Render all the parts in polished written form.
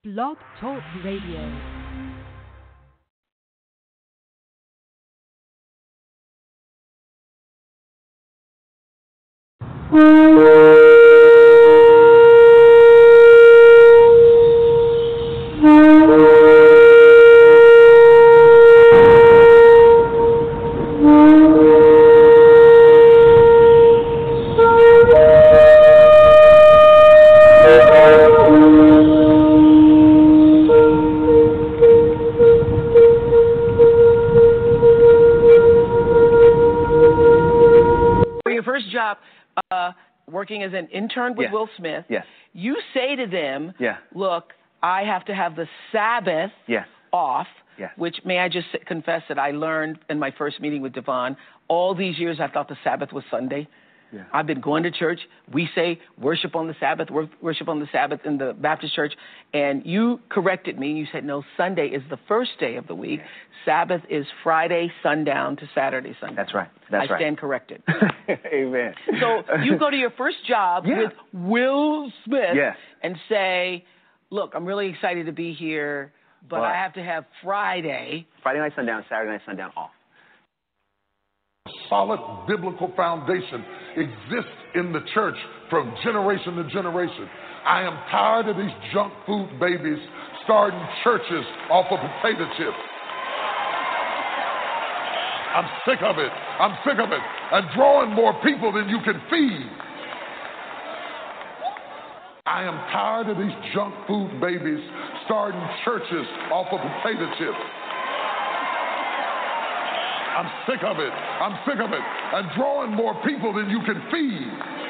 Blog Talk Radio. Working as an intern with Will Smith, you say to them, look, I have to have the Sabbath off, which may I just confess that I learned in my first meeting with Devon. All these years I thought the Sabbath was Sunday. I've been going to church. We say worship on the Sabbath, worship on the Sabbath in the Baptist church. And you corrected me. You said, no, Sunday is the first day of the week. Sabbath is Friday sundown to Saturday sundown. That's right. I stand corrected. Amen. So you go to your first job with Will Smith and say, look, I'm really excited to be here, but I have to have Friday night sundown, Saturday night sundown off. Solid biblical foundation exists in the church from generation to generation. I am tired of these junk food babies starting churches off of potato chips. I'm sick of it. I'm sick of it. And drawing more people than you can feed. I am tired of these junk food babies starting churches off of potato chips. I'm sick of it. I'm sick of it. And drawing more people than you can feed.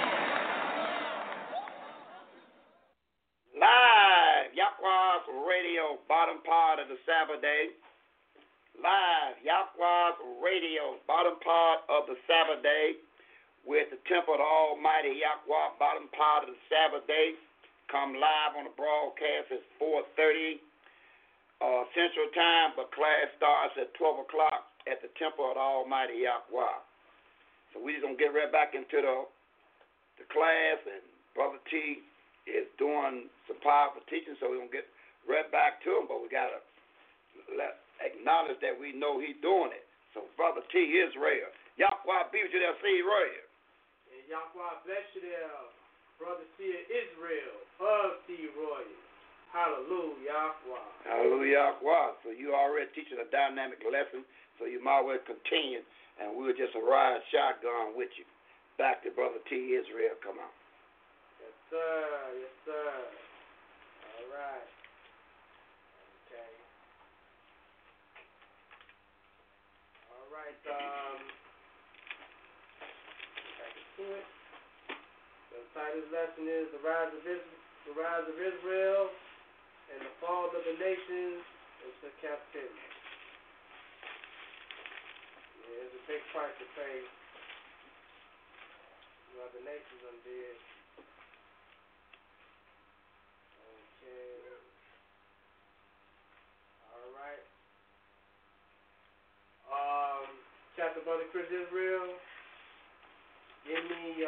Live, Yahweh's Radio, bottom part of the Sabbath day. Live, Yahweh's Radio, bottom part of the Sabbath day. We're at the temple of the Almighty Yahweh, bottom part of the Sabbath day. Come live on the broadcast at 4:30 Central Time, but class starts at 12 o'clock at the temple of the Almighty Yahweh. So we're just going to get right back into the class, and Brother T is doing some powerful teaching, so we're going to get right back to him, but we got to acknowledge that we know he's doing it. So Brother T Israel, Yahweh be with you there, see Israel. And Yahweh bless you there, Brother T Israel of T Royal. Hallelujah, Yahweh. Hallelujah, Yahweh. So you already teaching a dynamic lesson, so you might well continue, and we'll just ride shotgun with you. Back to Brother T Israel, come on. Yes, sir. Yes, sir. All right. Okay. All right. Back to it. The title of this lesson is the rise of Israel and the fall of the nations into captivity. Yeah, it's a big price to pay. What the nations undid. Okay. All right. Chapter Brother Chris Israel. Give me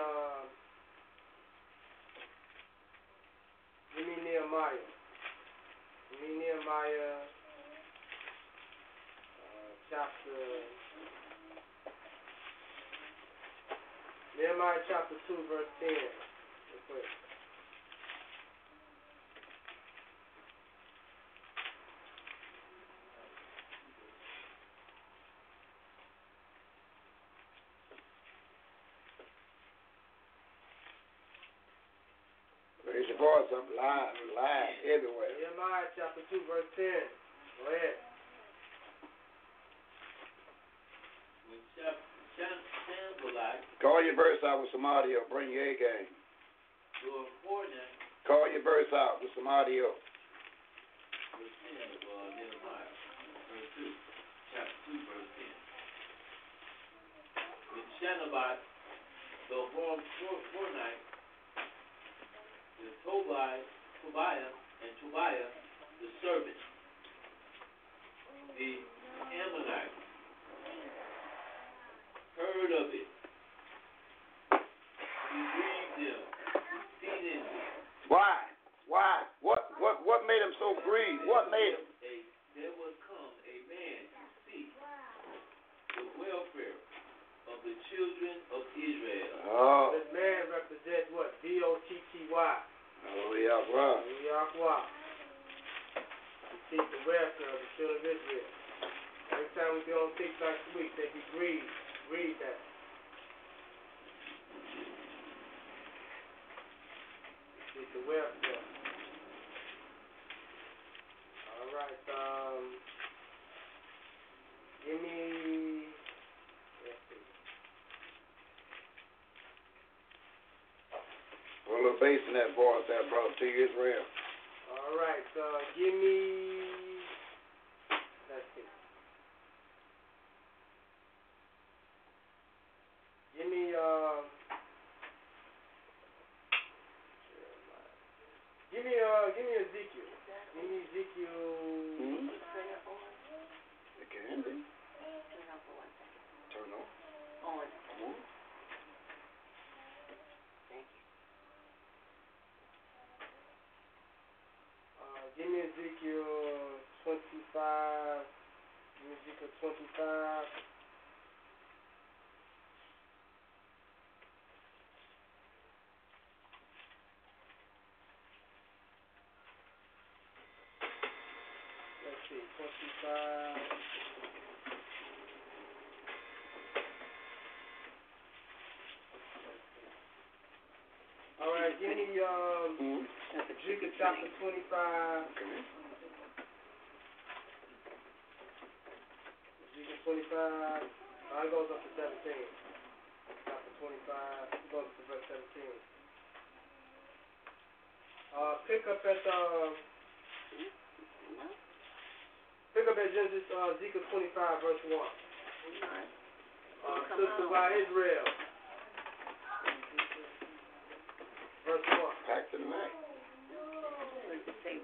Nehemiah. Give me Nehemiah chapter 2, verse 10. Real quick. Raise your voice up live everywhere. Nehemiah chapter 2, verse 10. Go ahead. Call your verse out with some audio. Bring your A game. Call your verse out with some audio. When Shanabat, the Hornite, the Tobiah, the servant, the Ammonite, heard of it. He grieved them, defeated them. Why? What made them so Yahweh. To seek the welfare of the children of Israel. Every time we go on TikTok week, they be read that. Seek the welfare. All right. Give me. Let's see. Put a little bass in that voice there, brother T. Israel. All right. Give me. Let's see. Give me. Give me Ezekiel. Give me Ezekiel. It can be. Turn on. Thank you. Give me Ezekiel 25. Give me Ezekiel 25. Let's see, 25. All right, give me Ezekiel chapter 25. Okay. Ezekiel 25. It goes up to 17. Chapter 25. It goes up to verse 17. Pick up at Genesis, Ezekiel 25, verse 1. Sister by Israel. Verse 1. Back to the Mac. It says,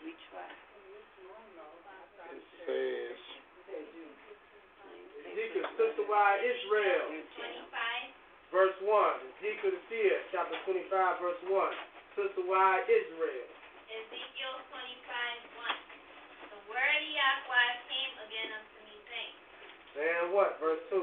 Ezekiel, Sister by Israel. 25. Verse 1. Ezekiel the seer, chapter 25, verse 1. Sister by Israel. Ezekiel 25:1. The word of Yahweh came again unto me, saying. And what? Verse 2. 2.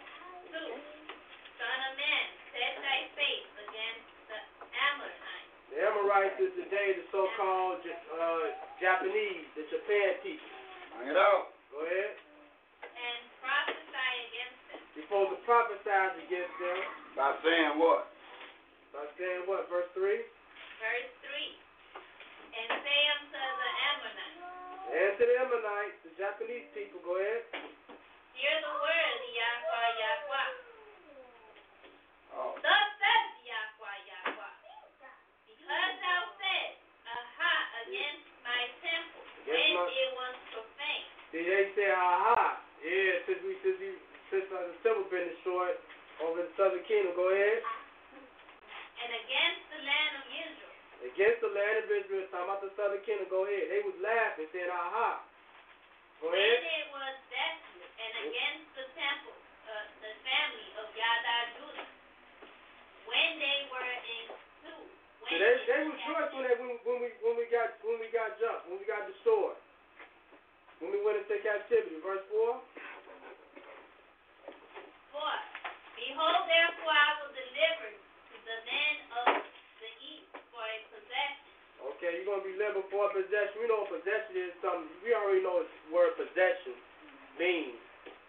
Son of man, set thy face against the Amorites. The Amorites is today the so-called Japanese, the Japan people. Bring it out. Go ahead. And prophesy against them. You're supposed to prophesy against them. By saying what? By saying what? Verse 3. Verse 3. And say unto the Ammonites. And to the Ammonites, the Japanese people, go ahead. Hear the word of Yahweh. Oh. Thus says Yahweh. Because thou said, aha, against my temple, when it was profaned. See, they say, aha. Yeah, since the temple been destroyed over the southern kingdom, go ahead. And against the land of Israel. Against the land of Israel, talking about the southern kingdom, go ahead. They was laughing, saying, aha. Go ahead. When it was desolate, and against the temple, the family of Yada Judah, when they were in stew. So they rejoiced when we got jumped, when we got destroyed, when we went into captivity. Verse 4. 4. Behold, therefore I will deliver to the men of the east for a possession. Okay, you're going to be living for a possession. We know what possession is something. We already know what the word possession means.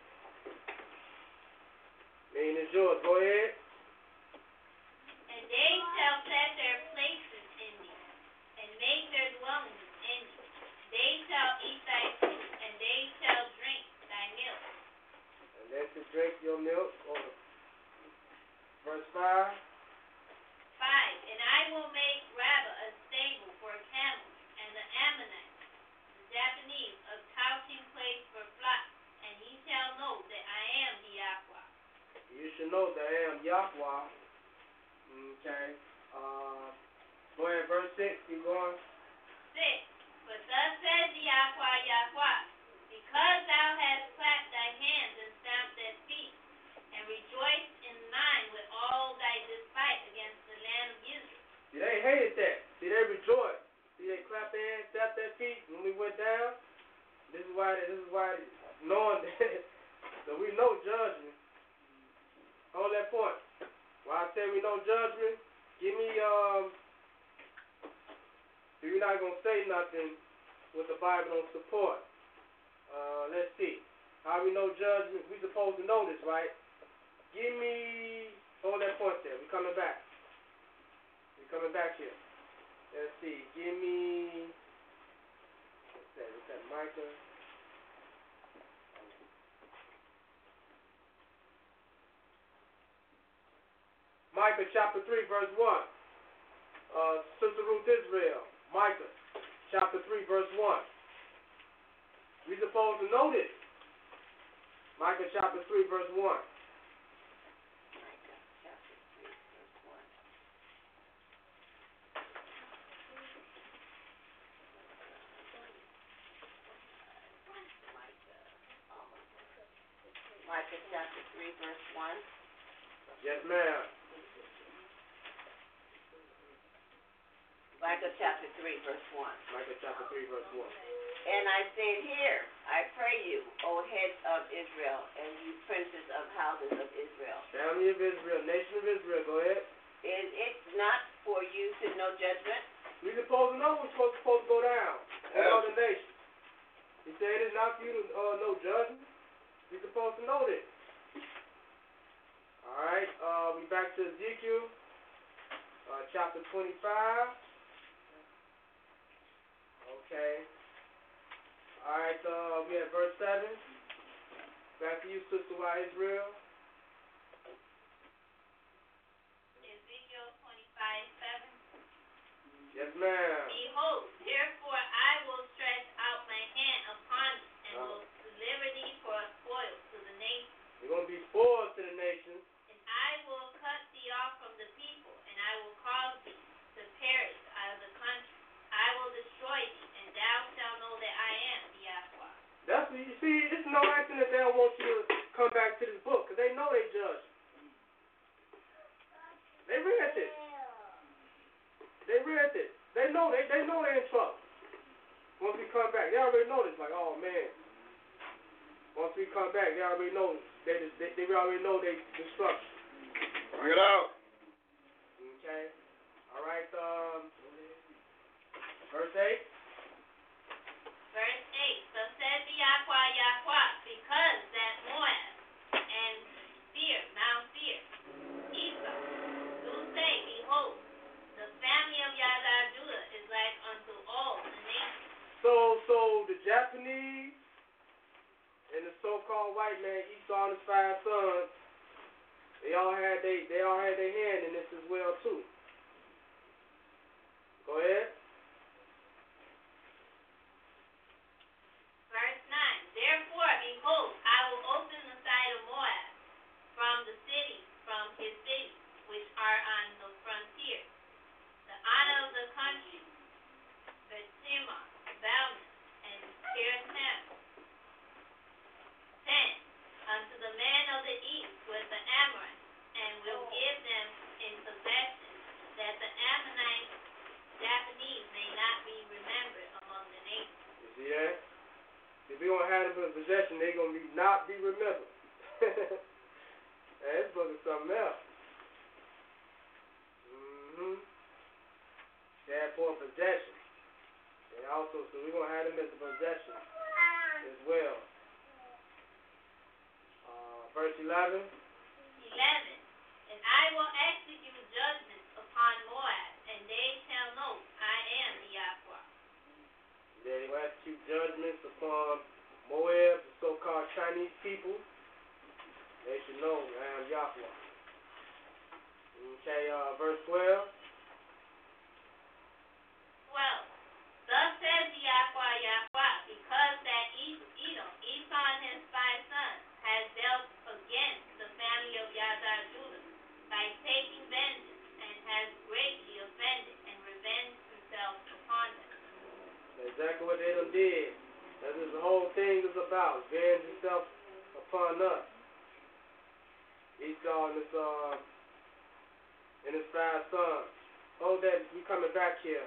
Mean is yours. Go ahead. And they shall set their places in thee, and make their dwellings in thee. They shall eat thy fruit, and they shall drink thy milk. And they shall drink your milk. Verse 5. 5. And I will make Rabbah a stable for camels, and the Ammonites, the Japanese, a couching place for flocks. And ye shall know that I am the Yahweh. You should know that I am Yahweh. Okay. Go ahead, verse 6. Keep going. 6. But thus says the Yahweh, because thou hast clapped thy hands and stamped thy feet, and rejoiced in mind with all thy despite against the land of Israel. See, they hated that. See, they rejoiced. See, they clapped their hands, stamped their feet when we went down. This is why knowing that, so we know judgment. On that point, why I say we know judgment, give me So you're not going to say nothing what the Bible don't support. Let's see. How we know judgment? We supposed to know this, right? Give me, hold that point there. We're coming back. We're coming back here. Let's see. Give me, what's that, Micah? Micah chapter 3, verse 1. Sister Ruth Israel. Micah chapter 3, verse 1. We're supposed to know this. Micah chapter 3, verse 1. Micah chapter 3, verse 1. Micah chapter 3, verse 1. Yes, ma'am. Micah chapter 3, verse 1. Micah chapter 3, verse 1. And I said, Hear, I pray you, O heads of Israel, and you princes of houses of Israel. Family of Israel, nation of Israel, go ahead. Is it not for you to know judgment? We're supposed to know we're supposed to go down. All the nation. He said it is not for you to know judgment. We're supposed to know this. All right, we back to Ezekiel, chapter 25. Okay. All right, we at verse 7. Back to you, Sister Y. Israel. Ezekiel 25:7. Yes, ma'am. Behold, therefore I will stretch out my hand upon thee, and will deliver thee for a spoil to the nations. You're going to be spoiled to the nations. And I will cut thee off from the people, and I will cause thee to perish out of the country. I will destroy thee, and thou shalt know that I am the Yahweh. That's what you see. It's no accident that they don't want you to come back to this book, because they know they judge. They read this. They read this. They know they're in trouble. Once we come back, they already know this. Like, oh man. Once we come back, they already know. They already know they destruction. Bring it out. Okay. All right. Verse 8. Verse 8. So says the Yahweh, because that Moab and Seir, Mount Seir, Esau, do say, behold, the family of Yazar Judah is like unto all the nations. So the Japanese and the so-called white man Esau and his 5 sons, they all had their hand in this as well too. Go ahead. Verse 9. Therefore, behold, I will open the side of Moab from his cities, which are on the frontier, the honor of the country, Bethshemesh, Balman, and Kirithim. 10. Unto the men of the east with the Amorites, and will give them in possession, that the Ammonites, Japanese, may not be remembered among the nations. You see that? If we don't have them in possession, they're going to not be remembered. This book is something else. They had for possession. And also, so we're going to have them as a possession as well. Verse 11. 11. And I will execute judgment upon Moab, and they shall know I am the Yahweh. They will execute judgments upon Moab, the so-called Chinese people. They should know I am Yahweh. Okay, verse 12. 12. Thus says the Yahweh, because that Edom, Esau and his 5 sons, has dealt against the family of Yazar Judah by taking vengeance, and has greatly offended and revenged himself upon them. That's exactly what Edom did. That's what the whole thing is about. Revenge himself upon us. Esau and his 5 sons. Oh, that we coming back here.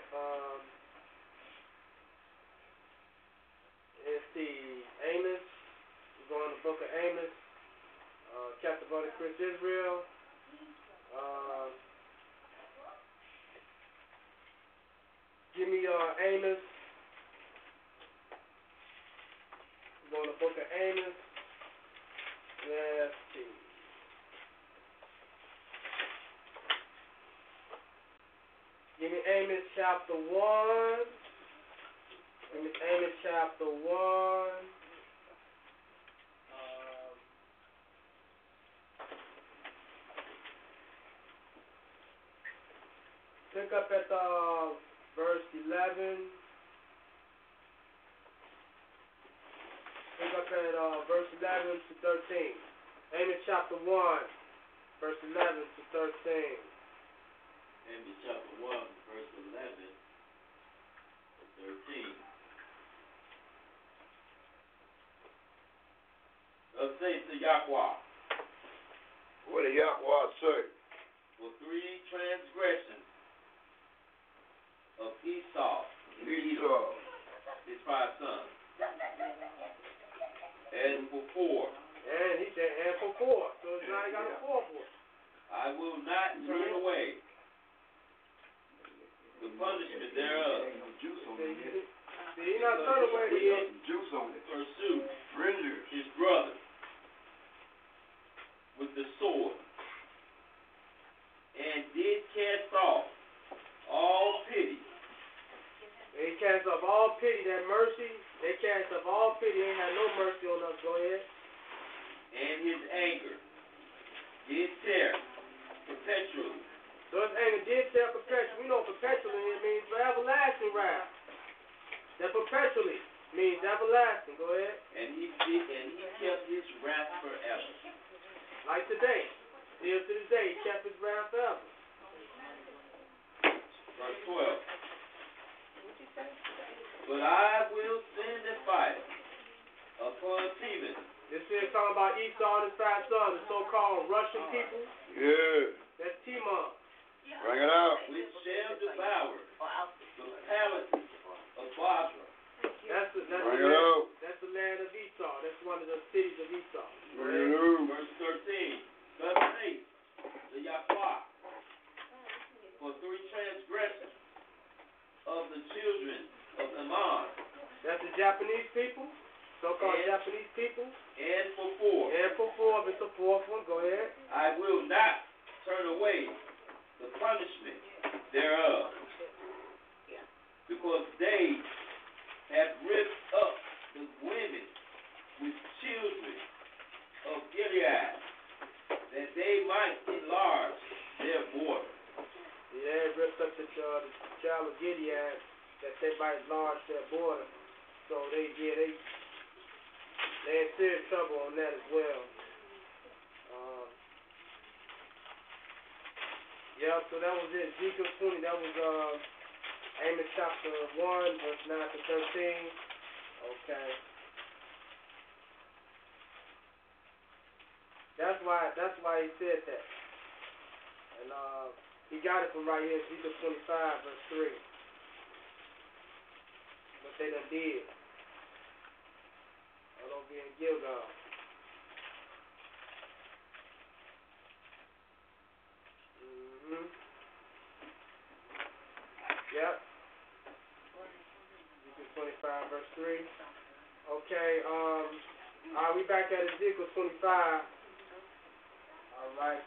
Let's see, Amos. We're going to the book of Amos, chapter 1 of Chris Israel. Give me Amos. We're going to the book of Amos. Let's see. Give me Amos chapter 1. Amos chapter 1. Pick up at verse 11. Pick up at verse 11 to 13. Amos chapter 1, verse 11 to 13. Amos chapter 1, verse 11 to 13. Thus saith the Yahweh. What did Yahweh say? For 3 transgressions of Esau, his 5 sons, and for 4. And he said, and for 4. So now he got a 4 for it. I will not turn away the punishment thereof. See, he not turn away the juice on it. Pursue Render his brother with the sword, and did cast off all pity. They cast off all pity, that mercy. They cast off all pity. They ain't had no mercy on us. Go ahead. And his anger did tear perpetually. So his anger did tear perpetually. We know perpetually it means for everlasting wrath. That perpetually means everlasting. Go ahead. And he kept his wrath forever. Like today. Still to this day, he kept his wrath forever. Verse 12. But I will send a fire upon Teman. This is talking about Esau and his 5 sons, the so-called Russian people. Yeah. That's Timon. Bring it out. Which shall devour the palaces of Basra. That's the land of Esau. That's one of the cities of Esau. Bring it out. Verse 13. Thus saith the Yahweh, for 3 transgressions of the children of Ammon. That's the Japanese people, so-called Japanese people. And for 4. And for 4, it's the 4th one. Go ahead. I will not turn away the punishment thereof, because they have ripped up the women with children of Gilead, that they might enlarge their border. Yeah, they ripped up the child of Gilead, that they might enlarge their border. So they in serious trouble on that as well. So that was it. Ezekiel 20, that was Amos chapter 1, verse 9 to 13. Okay. That's why he said that. And he got it from right here, Ezekiel 25, verse 3. What they done did. Don't be in Gilgal. Yep. Ezekiel 25, verse 3. Okay, alright, we back at Ezekiel 25. Alright,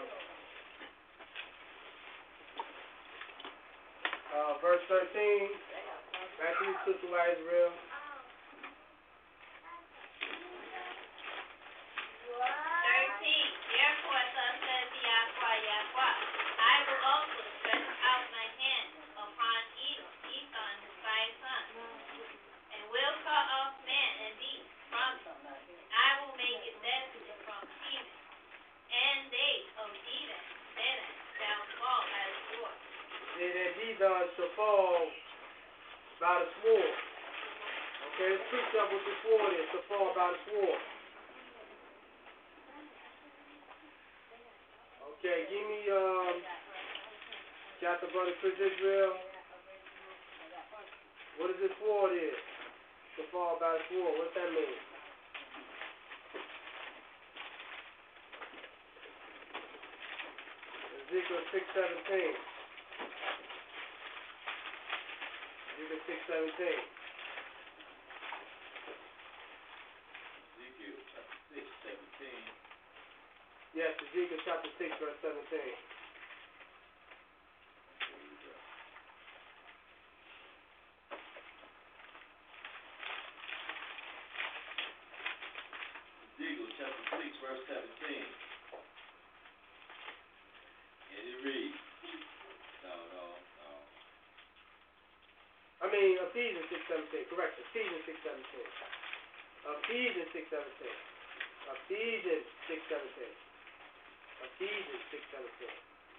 verse 13. Back to you, Sister Israel. 13. Therefore, thus says the Yahweh, I will also stretch out my hand upon Esau and his 5 sons, and will cut off man and beast from them. I will make it desolate from Teman, and they of Dedan shall fall by the sword. Dedan shall fall by the sword. Okay, let's preach up what the sword is, to fall by the sword. Okay, give me chapter, brother Chris Israel. What is this sword is? To fall by the sword. What's that mean? Ezekiel 6:17. Leviticus 6:17. Ezekiel chapter 6:17. Yes, Ezekiel chapter 6, verse 17. Ezekiel chapter 6, verse 17. And it reads. No. Ephesians 6:17. Correct. Ephesians 6:17. Ephesians 6:17. Ephesians 6:17. Ephesians 6:17.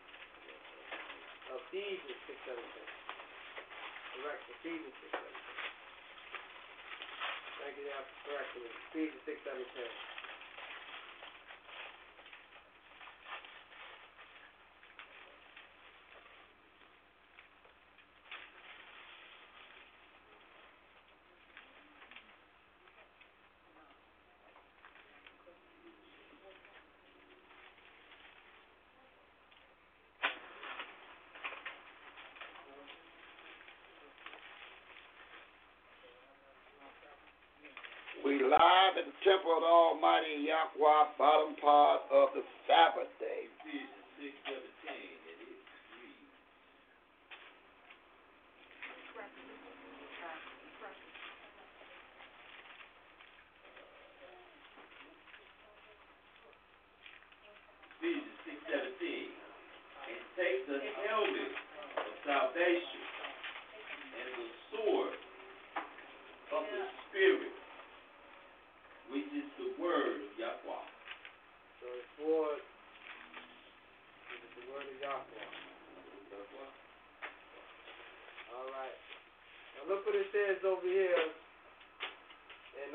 Ephesians 6:17. Correct. Ephesians 6:17. Thank you for correcting me. Ephesians 6:17. We live in the temple of the Almighty Yahweh, bottom part of the Sabbath day. Ephesians 6:17. And it reads. Ephesians 6:17. And take the helmet of salvation and the sword of the Spirit, which is the word of Yahweh. So the sword is the word of Yahweh. All right. Now look what it says over here. And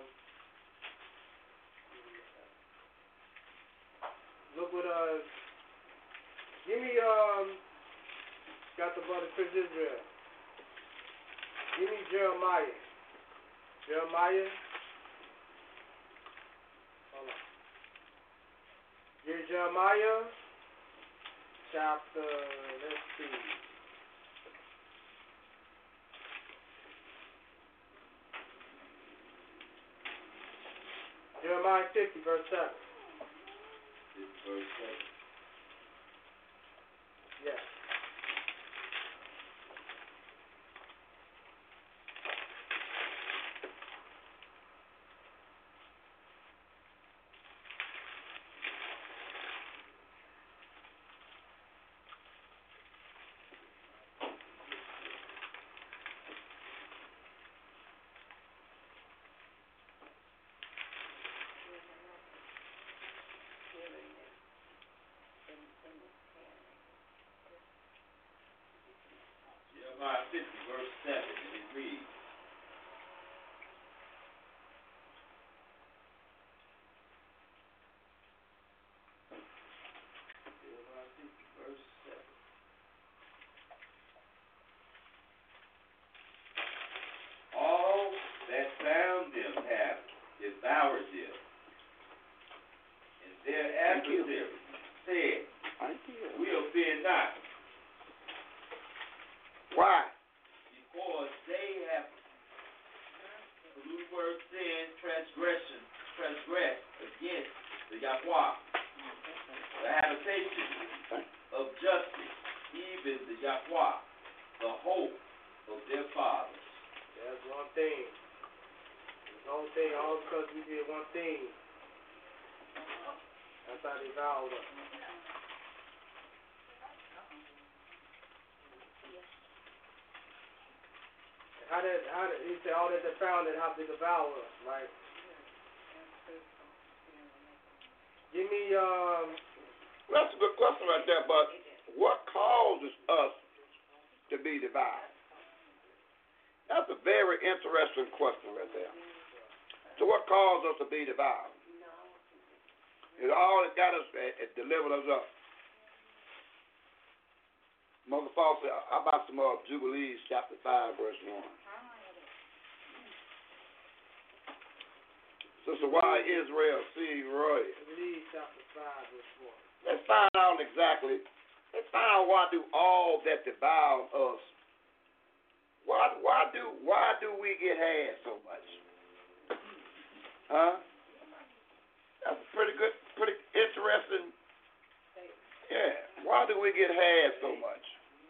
look what give me got the brother Chris Israel. Give me Jeremiah. Jeremiah. Hold on. Jeremiah chapter, let's see. Jeremiah 50, verse 7. Verse 7. Yes. Jeremiah 50, verse 7, and it reads. Jeremiah 50, verse 7. All that found them have devoured them, and their adversaries said, we'll fear not. Why? Because they have, the root word sin, transgressed against the Yahweh, the habitation of justice, even the Yahweh, the hope of their fathers. That's one thing. This whole thing, all because we did one thing. That's how they vowed us. How did he say all that they found it, how they devour us, right? Give me That's a good question right there, but what causes us to be devoured? That's a very interesting question right there. So what caused us to be devoured? It's all that got us, it delivered us up. Mother Paul said, how about some Jubilees chapter 5, verse 1? Sister, why Israel see royal? Jubilees chapter 5, verse 1. Let's find out exactly. Let's find out why do all that devour us, Why do we get had so much? Huh? That's pretty good, pretty interesting. Yeah. Why do we get had so much?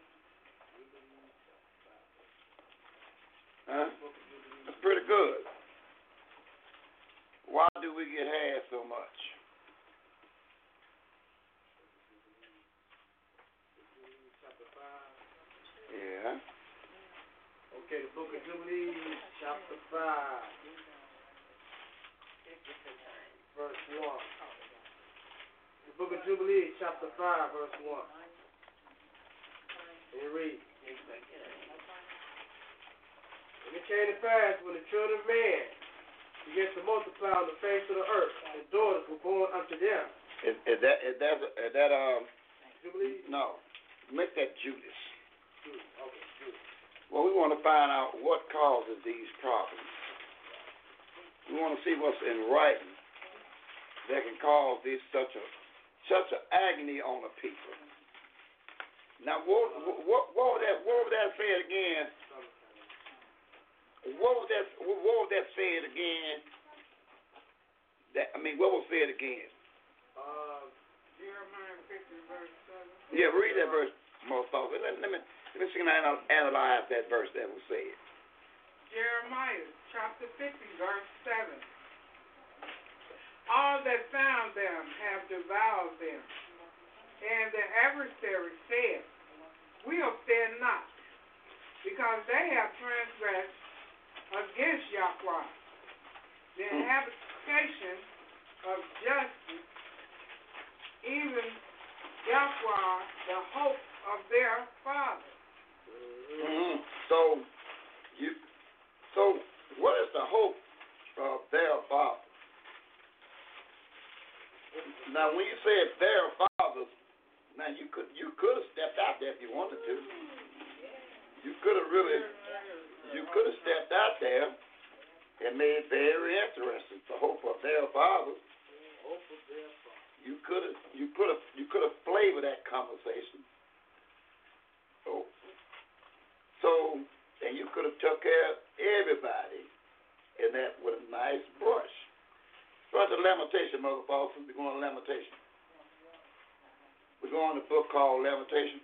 Huh? That's pretty good. Why do we get had so much? Yeah. Okay, the book of Jubilees, chapter 5, verse 1. The book of Jubilees, chapter 5, verse 1. And you read. And it came to pass when the children of man began to multiply on the face of the earth, and daughters were born unto them. Is that Jubilees? No. Make that Judas. Okay, Judas. Well, we want to find out what causes these problems. We want to see what's in writing that can cause this such an agony on the people. Now, what would that say again? What would that say it again? What was said again? Jeremiah 50, verse 7. Yeah, read that verse, most folks. Let me see and analyze that verse that was said. Jeremiah chapter 50, verse 7. All that found them have devoured them, and the adversary said, we'll fear not, because they have transgressed against Yahweh, the habitation of justice, even Yahweh, the hope of their fathers. Mm-hmm. So what is the hope of their fathers? Now, when you said their fathers, now you could have stepped out there if you wanted to. You could have stepped out there and made it very interesting. The hope of their fathers. You could have flavored that conversation. So and you could have took care of everybody in that with a nice brush. Start the Lamentation, Mother Boston. We're going to Lamentation. We're going to a book called Lamentation.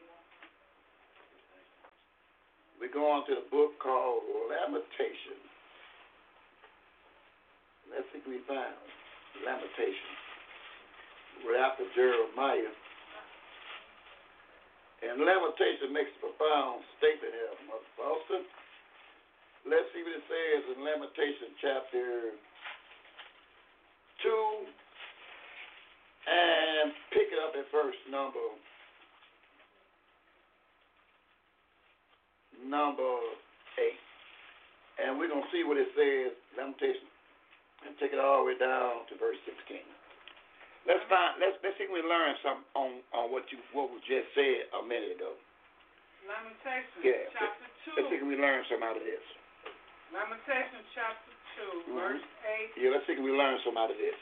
We're going to the book called Lamentation. Let's see what we find. Lamentation. We're after Jeremiah. And Lamentation makes a profound statement here, Mother Boston. Let's see what it says in Lamentation chapter 2, and pick it up at verse number 8. And we're going to see what it says, Lamentation, and take it all the way down to verse 16. Let's see if we learn something on what was just said a minute ago. Lamentation chapter 2. Let's see if we learn something out of this. Lamentation chapter 2, verse 8. Yeah, let's see if we learn something out of this.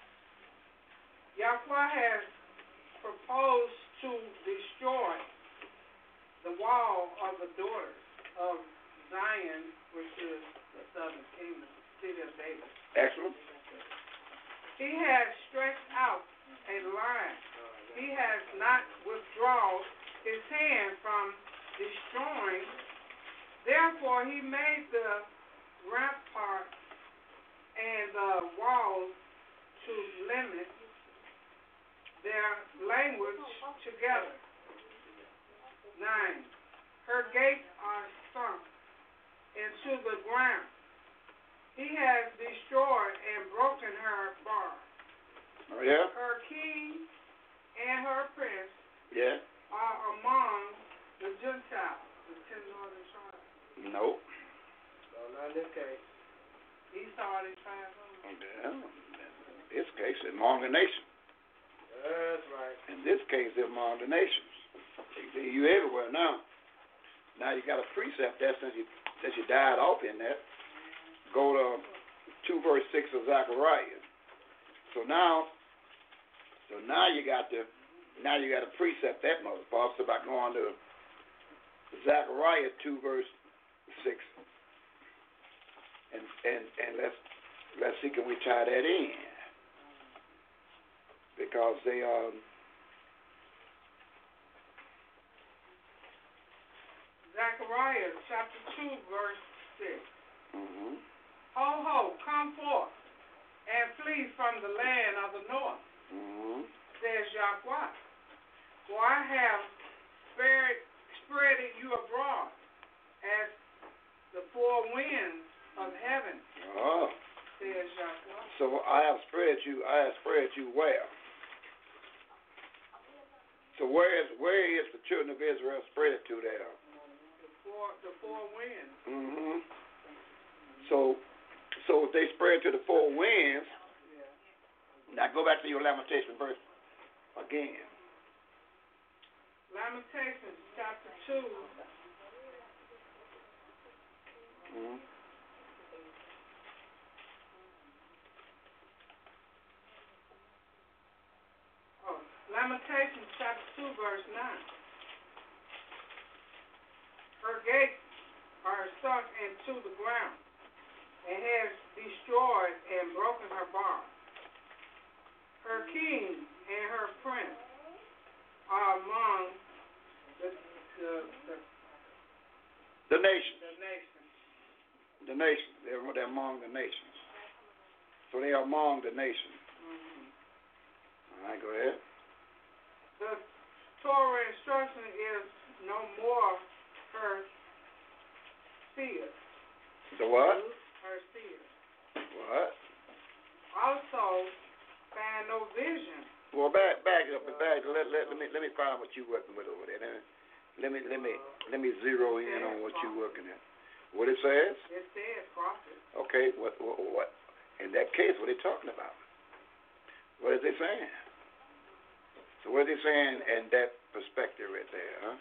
Yahweh has proposed to destroy the wall of the daughters of Zion, which is the southern kingdom, city of David. Excellent. He has stretched out a line. He has not withdrawn his hand from destroying. Therefore, he made the rampart and the walls to limit their language together. 9. Her gates are sunk into the ground. He has destroyed and broken her bars. Oh, yeah? Her king and her prince are among the Gentiles, the 10 northern tribes. Nope. No, not in this case. Esau and his 5 others. Yeah. In this case, among the nations. That's right. In this case, they're among the nations. You everywhere now. Now you got a precept there since you died off in that. Go to 2 verse 6 of Zechariah. So now you got a precept that Mother Paul about going to Zechariah 2 verse 6. And let's see, can we tie that in? Because they Zechariah chapter 2 verse 6. Mm-hmm. Ho ho, come forth and flee from the land of the north, says Yahweh. For I have spreaded you abroad as the four winds of heaven, says Yahweh. So I have spread you where? So where is the children of Israel spread to there? The four winds. Mm-hmm. So if they spread to the four winds, now go back to your Lamentation verse again. Lamentations chapter 2. Mm-hmm. Lamentations chapter 2 verse 9. Her gates are sunk into the ground, and has destroyed and broken her bars. Her king and her prince are among the nations. The nations. The nations. They're among the nations. So they are among the nations. Mm-hmm. All right, go ahead. The Torah instruction is no more her seer. The what? Her seer. What? Also, find no vision. Well, back up. Let me find what you're working with over there. Let me zero in on what you're working at. What it says? It says prophet. Okay. What? In that case, what are they talking about? What is they saying? So what are they saying in that perspective right there, huh?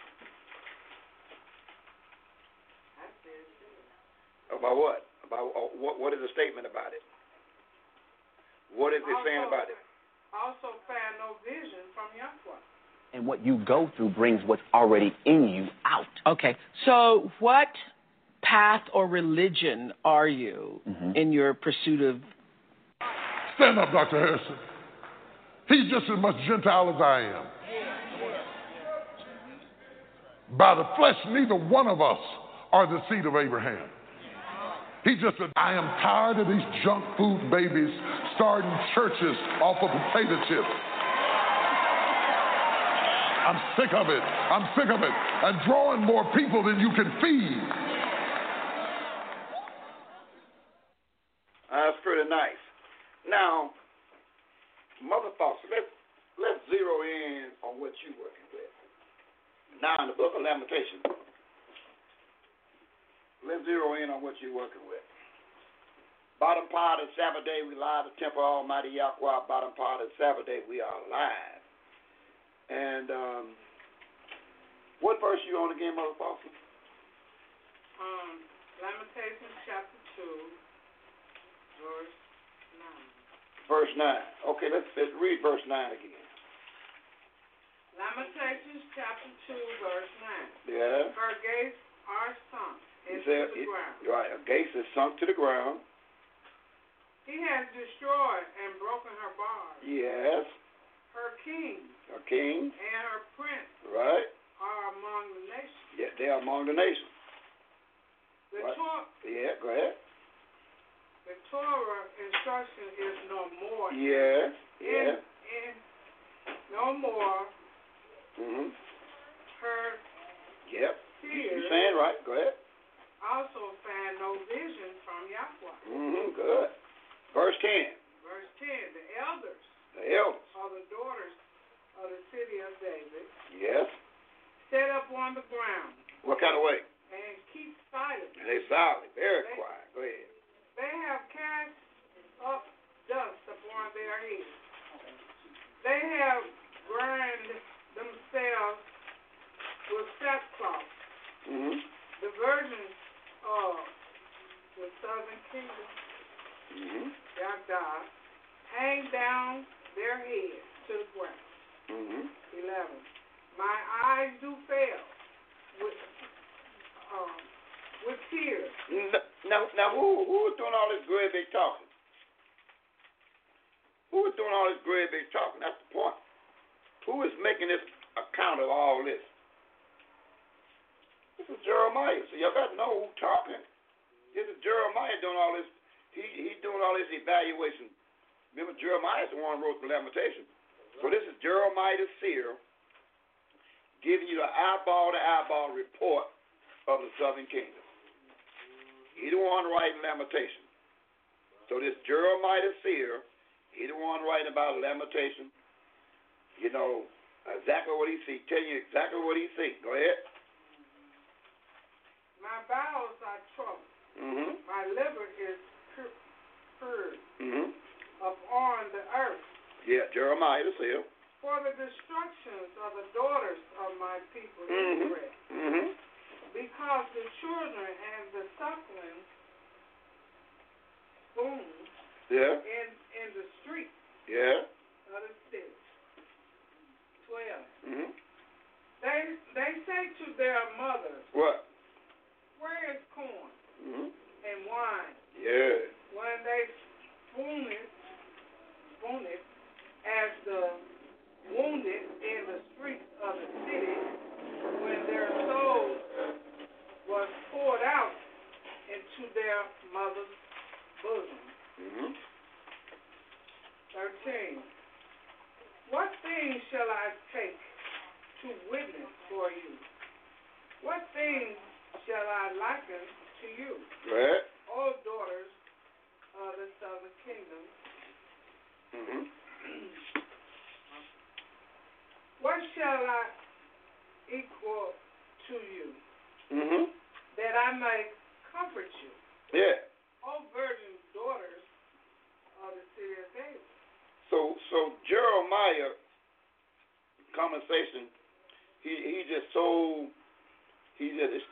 About what? About what is the statement about it? What is it saying about it? Also found no vision from Yahweh. And what you go through brings what's already in you out. Okay. So what path or religion are you in your pursuit of... Stand up, Dr. Harrison. He's just as much Gentile as I am. By the flesh, neither one of us are the seed of Abraham. He just said, I am tired of these junk food babies starting churches off of potato chips. I'm sick of it. And drawing more people than you can feed. That's pretty nice. Now, Mother Foster, let's zero in on what you're working with. Now, in the book of Lamentations, let's zero in on what you're working with. Bottom part of the Sabbath day, we live the temple of Almighty Yahweh. Bottom part of the Sabbath day, we are alive. And what verse you on again, Mother Foster? Lamentations chapter 2, verse 9. Verse 9. Okay, let's read verse 9 again. Lamentations chapter 2, verse 9. Yeah. Her gates are sunk into the ground. Right, her gates is sunk to the ground. He has destroyed and broken her bars. Yes. Her king. And her prince. Right. Are among the nations. Yeah, they are among the nations. Yeah, go ahead. The Torah instruction is no more. Yeah. No more. Her. Yep. Seers. You're saying right. Go ahead. Also find no vision from Yahweh. Good. Verse 10. The elders. Are the daughters of the city of David. Yes. Set up on the ground. What kind of way? And keep silent. They're silent. Very quiet. Go ahead. They have cast up dust upon their heads. They have burned themselves with sackcloth. The virgins of the southern kingdom, Yahweh, hang down their heads to the ground. 11. My eyes do fail with tears. Now who is doing all this great big talking? Who is doing all this great big talking? That's the point. Who is making this account of all this? This is Jeremiah. So y'all got to know who's talking. This is Jeremiah doing all this. He's doing all this evaluation. Remember, Jeremiah is the one who wrote the Lamentation. So this is Jeremiah the seer giving you the eyeball-to-eyeball report of the southern kingdom. He the one writing Lamentation. So this Jeremiah the seer, he the one writing about Lamentation. You know exactly what he sees. Tell you exactly what he sees. Go ahead. My bowels are troubled. Mm-hmm. My liver is purged Mm-hmm. upon the earth. Yeah, Jeremiah the seer. For the destructions of the daughters of my people Mm-hmm. Israel. Mm-hmm. Because the children and the sucklings spoons in the street of the city. 12. Mm-hmm. They say to their mothers, What? where is corn Mm-hmm. and wine? Yeah. When they spoon it as the wounded in the streets of the city, when their souls was poured out into their mother's bosom. Mm-hmm. 13. What things shall I take to witness for you? What things shall I liken to you? Right. O daughters of the southern kingdom. Mm-hmm. What shall I equal to you? Mm-hmm. That I may comfort you. Yeah. O virgin daughters of the city of David. So Jeremiah conversation, he just so he just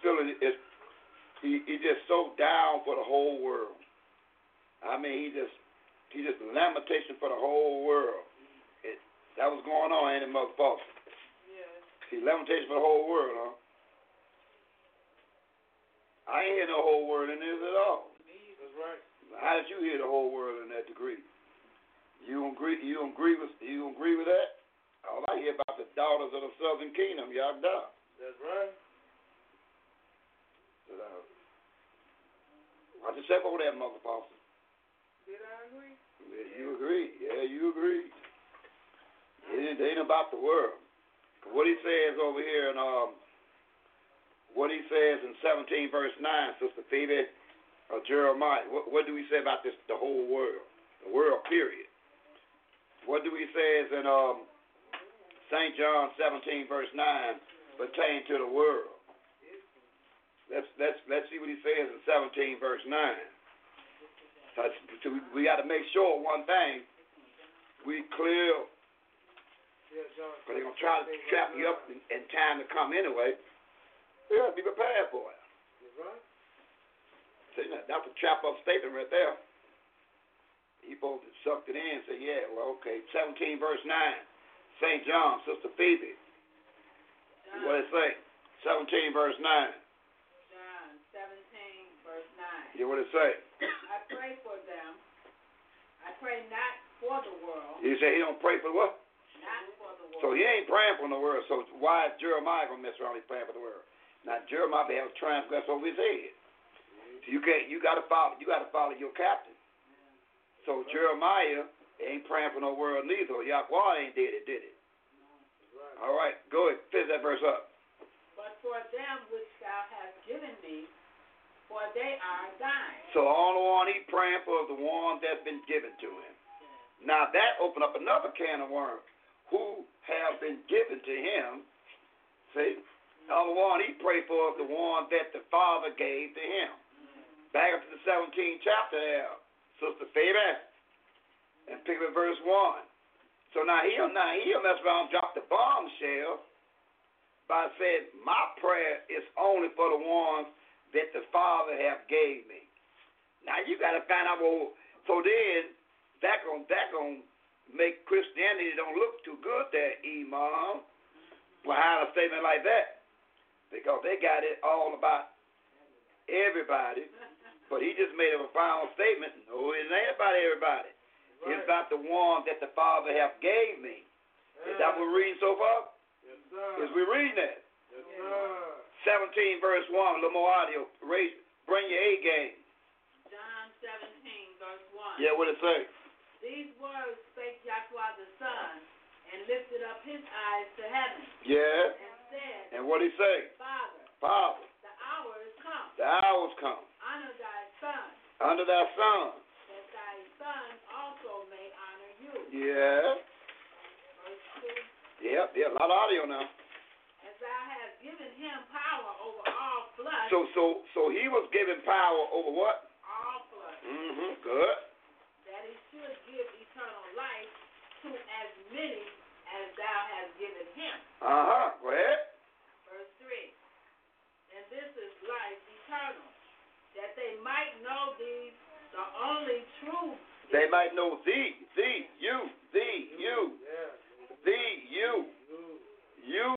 so down for the whole world. I mean, he just lamentation for the whole world. That was going on, ain't it, Mother Paulson? Yeah. He lamentation for the whole world, huh? I ain't hear no whole world in this at all. That's right. How did you hear the whole world in that degree? You don't agree with that? All I hear about the daughters of the southern kingdom, y'all done. That's right. Watch yourself over there, Mother Paulson. Did I agree? Yeah, you agree. Yeah, you agree. It ain't about the world. What he says over here in what he says in 17 verse 9, Sister Phoebe, Jeremiah. What do we say about this? The whole world, the world period. What do we say in St. John 17 verse 9 pertain to the world? Let's see what he says in 17 verse 9. So we got to make sure one thing. We clear. Because they're going to try to trap you up in time to come anyway. You got to be prepared for it. Right. See, that's a trap-up statement right there. You both sucked it in and said, yeah, well, okay. 17 verse 9, St. John, Sister Phoebe. What did it say? 17 verse 9. John 17 verse 9. Yeah, what did it say? I pray for them. I pray not for the world. You say he don't pray for what? Not for the world. So he ain't praying for the world. So why is Jeremiah going to mess around? He's praying for the world. Now Jeremiah be able to transgress over his head. So you got to follow your captain. So Jeremiah ain't praying for no world neither. Yahweh ain't did it, did it? No. All right, go ahead, finish that verse up. But for them which thou hast given me, for they are thine. So all the one he praying for is the one that's been given to him. Yeah. Now that opened up another can of worms. Who have been given to him? See, all the one he prayed for is the one that the Father gave to him. Back up to the 17th chapter there, Sister Phoebe, and pick up verse 1. So now he'll mess around and drop the bombshell by saying, my prayer is only for the ones that the Father have gave me. Now you got to find out, well, so then that gonna make Christianity don't look too good there, Imam, behind a statement like that. Because they got it all about everybody, but he just made a final statement. No, it ain't about everybody. Right. It's about the one that the Father hath gave me. Is that what we're reading so far? Yes, sir. Is we reading that? Yes, sir. 17 verse 1, a little more audio. Bring your A game. John 17 verse 1. Yeah, what it say? These words spake Yahweh the Son, and lifted up his eyes to heaven. Yeah. And said, and what he say? Father, the hour is come. The hour is come. Honor thy Son. Honor thy Son. That thy Son also may honor you. Yeah. Verse 2. Yep, a lot of audio now. As thou hast given him power over all flesh. So he was given power over what? All flesh. Good. That he should give eternal life to as many as thou hast given him. Go ahead. Verse 3. And this is life eternal, that they might know thee, the only true. They might know thee, you,